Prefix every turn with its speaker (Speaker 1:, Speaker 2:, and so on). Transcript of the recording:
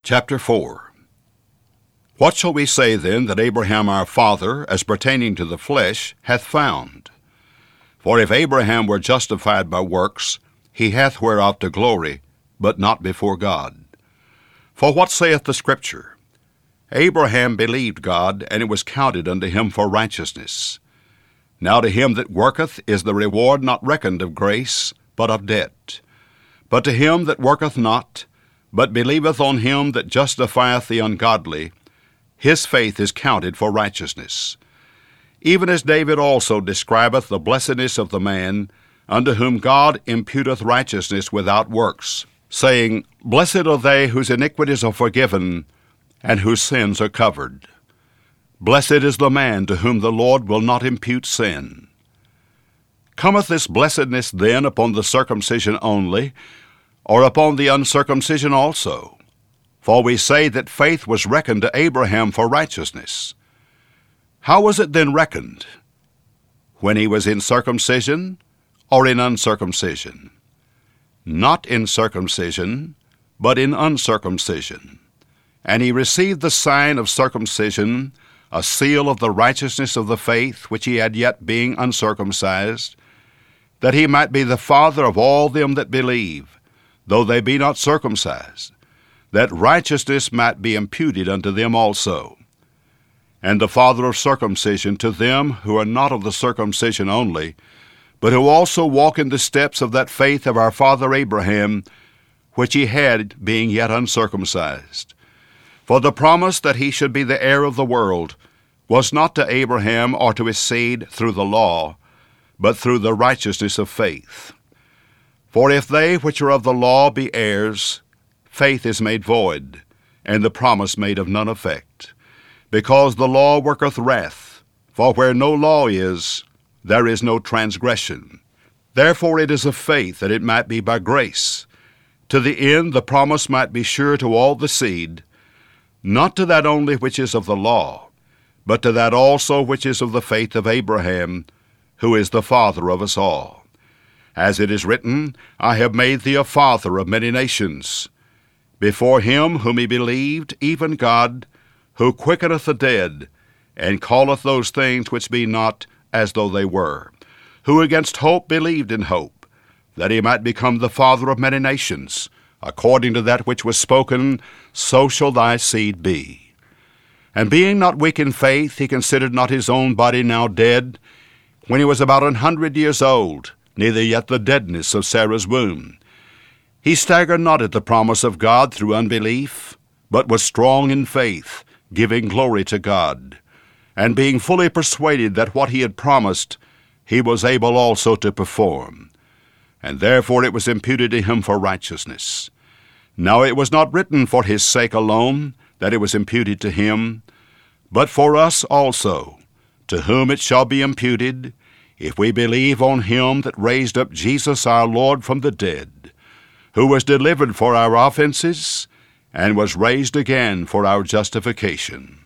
Speaker 1: Chapter 4. What shall we say then that Abraham our father, as pertaining to the flesh, hath found? For if Abraham were justified by works, he hath whereof to glory, but not before God. For what saith the Scripture? Abraham believed God, and it was counted unto him for righteousness. Now to him that worketh is the reward not reckoned of grace, but of debt. But to him that worketh not, but believeth on him that justifieth the ungodly, his faith is counted for righteousness. Even as David also describeth the blessedness of the man, unto whom God imputeth righteousness without works, saying, Blessed are they whose iniquities are forgiven, and whose sins are covered. Blessed is the man to whom the Lord will not impute sin. Cometh this blessedness then upon the circumcision only, or upon the uncircumcision also? For we say that faith was reckoned to Abraham for righteousness. How was it then reckoned? When he was in circumcision, or in uncircumcision? Not in circumcision, but in uncircumcision. And he received the sign of circumcision, a seal of the righteousness of the faith which he had yet being uncircumcised, that he might be the father of all them that believe, though they be not circumcised, that righteousness might be imputed unto them also. And the father of circumcision to them who are not of the circumcision only, but who also walk in the steps of that faith of our father Abraham, which he had being yet uncircumcised. For the promise that he should be the heir of the world was not to Abraham or to his seed through the law, but through the righteousness of faith. For if they which are of the law be heirs, faith is made void, and the promise made of none effect. Because the law worketh wrath, for where no law is, there is no transgression. Therefore it is of faith that it might be by grace, to the end the promise might be sure to all the seed, not to that only which is of the law, but to that also which is of the faith of Abraham, who is the father of us all. As it is written, I have made thee a father of many nations, before him whom he believed, even God, who quickeneth the dead, and calleth those things which be not as though they were, who against hope believed in hope, that he might become the father of many nations, according to that which was spoken, so shall thy seed be. And being not weak in faith, he considered not his own body now dead, when he was about 100 years old, neither yet the deadness of Sarah's womb. He staggered not at the promise of God through unbelief, but was strong in faith, giving glory to God, and being fully persuaded that what he had promised, he was able also to perform. And therefore it was imputed to him for righteousness. Now it was not written for his sake alone that it was imputed to him, but for us also, to whom it shall be imputed, if we believe on him that raised up Jesus our Lord from the dead, who was delivered for our offenses, and was raised again for our justification.